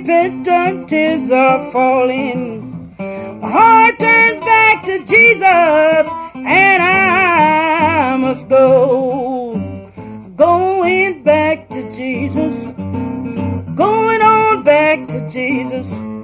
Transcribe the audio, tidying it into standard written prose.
repentant tears are falling. My heart turns back to Jesus, and I must go. Going back to Jesus, going on back to Jesus.